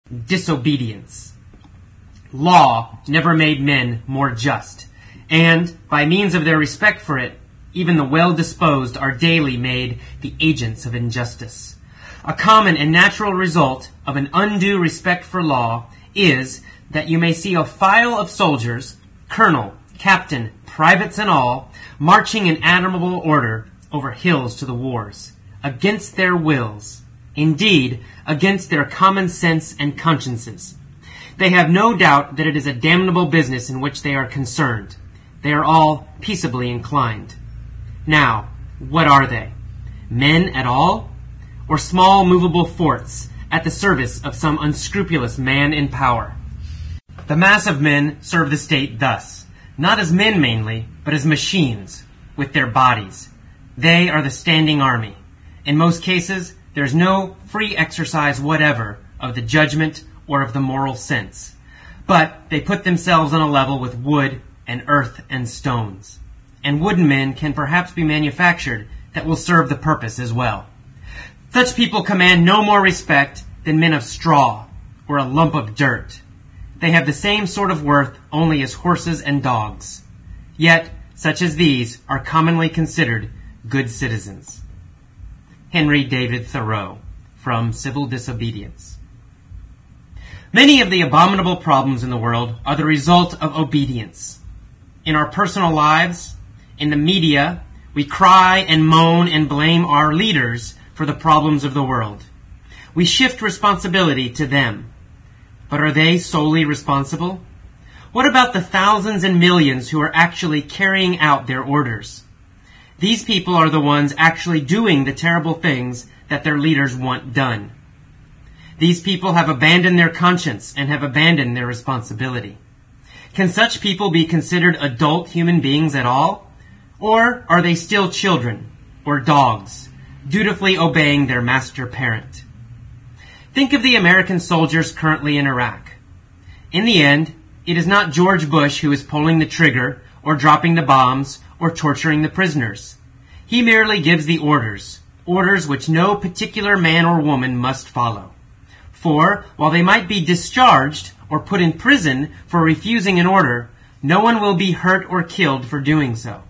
disobedience. Law never made men more just, and, by means of their respect for it, even the well-disposed are daily made the agents of injustice. A common and natural result of an undue respect for law is that you may see a file of soldiers, colonel, captain, privates and all, marching in admirable order over hills to the wars, against their wills, indeed, against their common sense and consciences. They have no doubt that it is a damnable business in which they are concerned. They are all peaceably inclined. Now, what are they? Men at all? Or small movable forts at the service of some unscrupulous man in power? The mass of men serve the state thus, not as men mainly, but as machines, with their bodies. They are the standing army. In most cases, there is no free exercise whatever of the judgment or of the moral sense. But they put themselves on a level with wood and earth and stones. And wooden men can perhaps be manufactured that will serve the purpose as well. Such people command no more respect than men of straw or a lump of dirt. They have the same sort of worth only as horses and dogs. Yet, such as these are commonly considered good citizens. Henry David Thoreau, from Civil Disobedience. Many of the abominable problems in the world are the result of obedience. In our personal lives, in the media, we cry and moan and blame our leaders for the problems of the world. We shift responsibility to them. But are they solely responsible? What about the thousands and millions who are actually carrying out their orders? These people are the ones actually doing the terrible things that their leaders want done. These people have abandoned their conscience and have abandoned their responsibility. Can such people be considered adult human beings at all? Or are they still children or dogs, dutifully obeying their master parent? Think of the American soldiers currently in Iraq. In the end, it is not George Bush who is pulling the trigger or dropping the bombs or torturing the prisoners. He merely gives the orders which no particular man or woman must follow. For, while they might be discharged or put in prison for refusing an order, no one will be hurt or killed for doing so.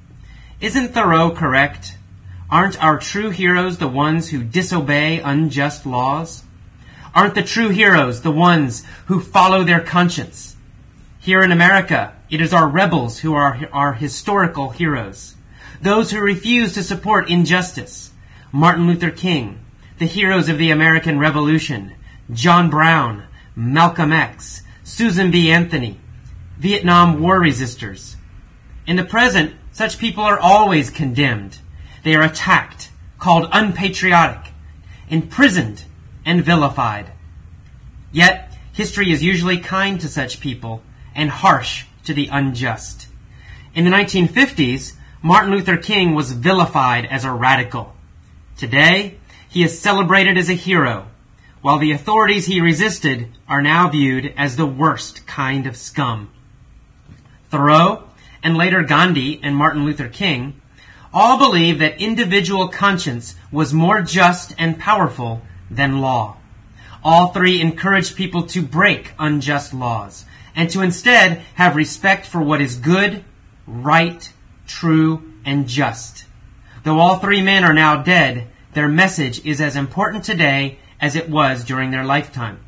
Isn't Thoreau correct? Aren't our true heroes the ones who disobey unjust laws? Aren't the true heroes the ones who follow their conscience? Here in America, it is our rebels who are our historical heroes. Those who refuse to support injustice. Martin Luther King, the heroes of the American Revolution, John Brown, Malcolm X, Susan B. Anthony, Vietnam War resistors. In the present, such people are always condemned. They are attacked, called unpatriotic, imprisoned, and vilified. Yet, history is usually kind to such people and harsh to the unjust. In the 1950s, Martin Luther King was vilified as a radical. Today, he is celebrated as a hero, while the authorities he resisted are now viewed as the worst kind of scum. Thoreau, and later Gandhi and Martin Luther King, all believed that individual conscience was more just and powerful than law. All three encouraged people to break unjust laws and to instead have respect for what is good, right, true, and just. Though all three men are now dead, their message is as important today as it was during their lifetime.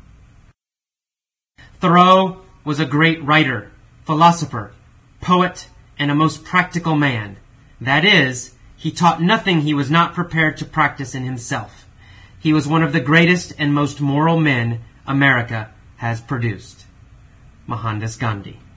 Thoreau was a great writer, philosopher, poet, and a most practical man. That is, he taught nothing he was not prepared to practice in himself. He was one of the greatest and most moral men America has produced. Mohandas Gandhi.